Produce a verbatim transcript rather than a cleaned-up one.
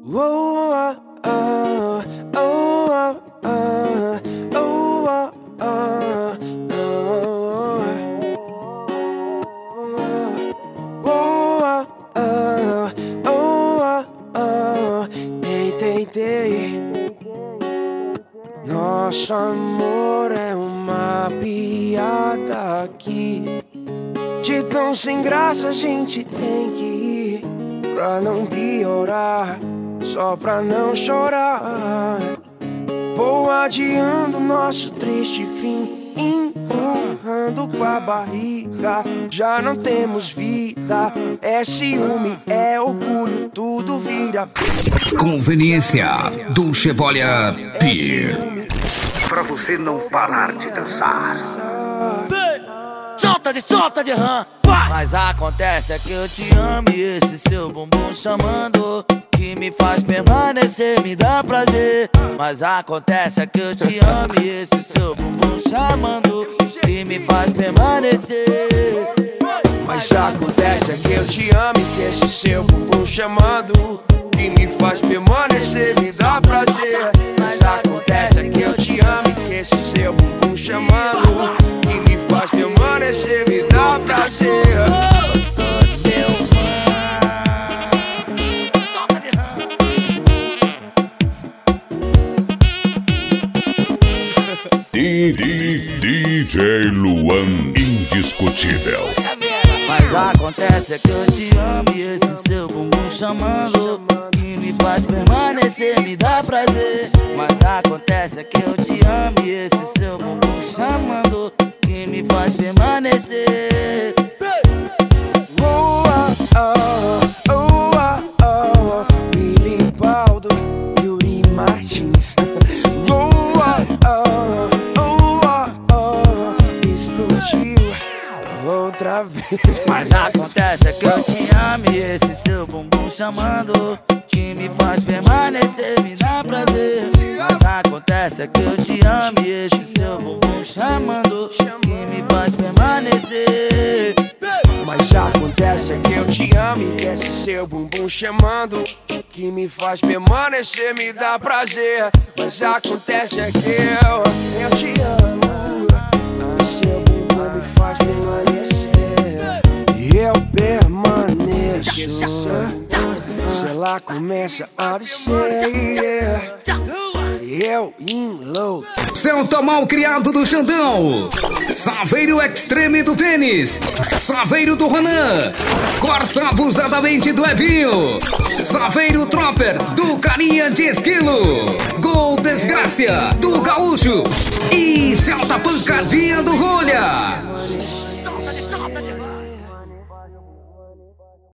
Whoa, oh, oh, oh, oh, oh, oh, oh, oh, oh, oh, dei, dei, dei. Nosso amor é uma piada aqui. De tão sem graça a gente tem que ir, pra não piorar, só pra não chorar. Vou adiando nosso triste fim, empurrando com a barriga. Já não temos vida, é ciúme, é orgulho, tudo vira Conveniência do Chebolha Beer. Pra você não parar de dançar. Solta de, solta de rã, mas acontece é que eu te amo e esse seu bumbum chamando, que me faz permanecer, me dá prazer. Mas acontece é que eu te amo e esse seu bumbum chamando, que me faz permanecer. Mas acontece é que eu te amo e que esse seu bumbum chamando, que me faz permanecer, me dá prazer. Mas acontece é que eu te amo e que esse seu bumbum chamando, que me faz permanecer, me dá prazer. Eu sou teu fã. Solta de rã. D J Luan indiscutível. Mas acontece é que eu te amo e esse seu bumbum chamando, que me faz permanecer, me dá prazer. Mas acontece é que eu te amo e esse seu bumbum chamando, que me faz permanecer. Oh, oh, oh, oh, oh, Billy Baldo, Yuri Martins. Oh, oh, oh, oh, oh, explodiu outra vez. Mas acontece é que eu te amo e esse seu bumbum chamando, que me faz permanecer, me dá prazer. Mas acontece é que eu te amo e esse seu bumbum chamando, que me faz permanecer. Mas acontece é que eu te amo e que esse seu bumbum chamando, que me faz permanecer, me dá prazer. Mas acontece é que eu, eu te amo, e seu bumbum me faz permanecer, e eu permaneço. Se ela começa a descer, eu enlouqueço. Celta mal criado do Xandão, Saveiro Extreme do Tênis, Saveiro do Ronan, Corsa abusadamente do Evinho, Saveiro Tropper do Carinha de Esquilo, Gol Desgraça do Gaúcho e Celta Pancadinha do Rolha.